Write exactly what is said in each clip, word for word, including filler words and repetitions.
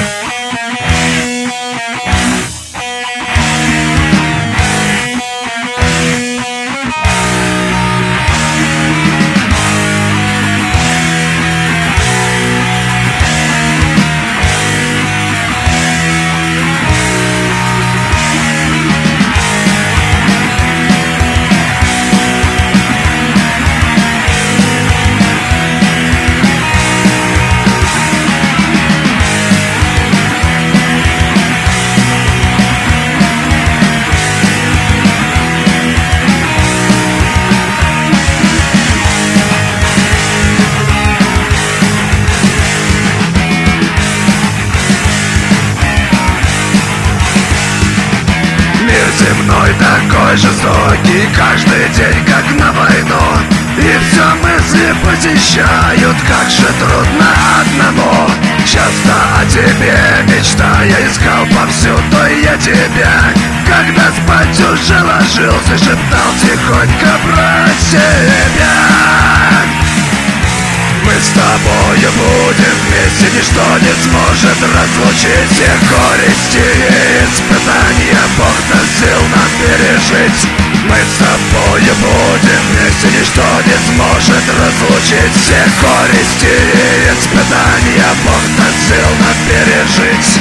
Земной такой жестокий, каждый день как на войну. И все мысли посещают, как же трудно одному. Часто о тебе мечтая, искал повсюду я тебя. Когда спать уже ложился, шептал тихонько про себя. Мы с тобою будем вместе, ничто не сможет разлучить. Все горести и испытания Бог даст сил нам пережить. Мы с тобою будем вместе, ничто не сможет разлучить. Все горести и испытания Бог даст сил нам пережить.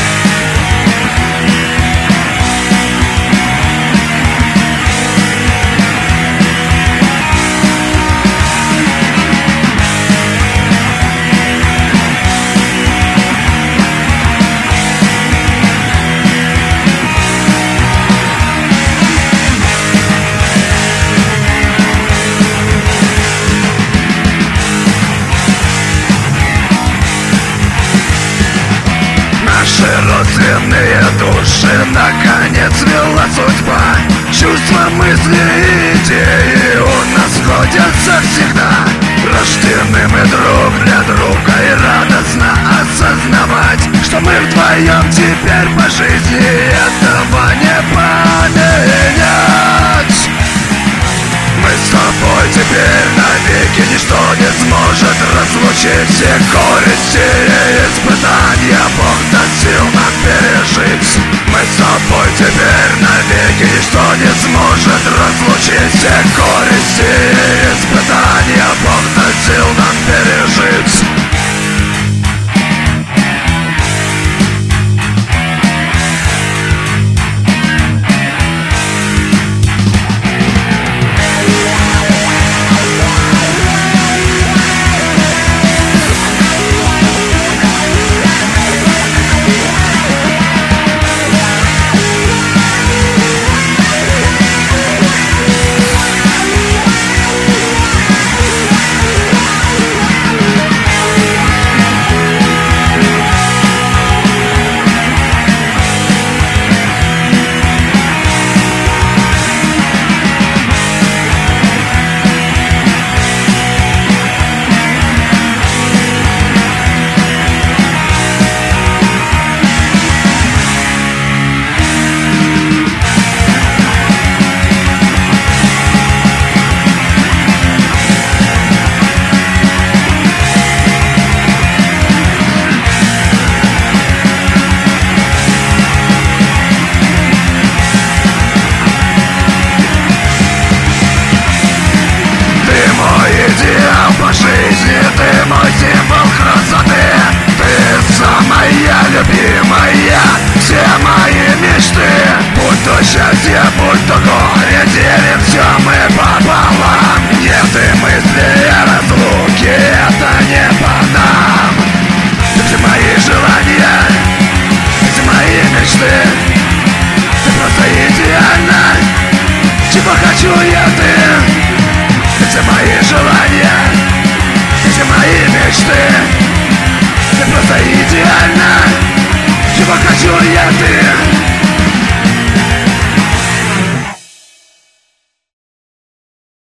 Наши родственные души наконец вела судьба. Чувства, мысли и идеи у нас сходятся всегда. Рождены мы друг для друга, и радостно осознавать, что мы вдвоем теперь по жизни, этого не поменять. Мы с тобой теперь навеки, ничто не сможет разлучить. Все горести и испытания Бог даст сил нам пережить. Мы с тобой теперь навеки, ничто не сможет разлучить. Все горести и испытания Бог даст сил нам пережить. По жизни ты мой символ красоты. Ты самая любимая, все мои мечты. Будь то счастье, будь то горе, делим все мы пополам. Нет и мысли о разлуке, это не по нам. Где мои желания, где мои мечты?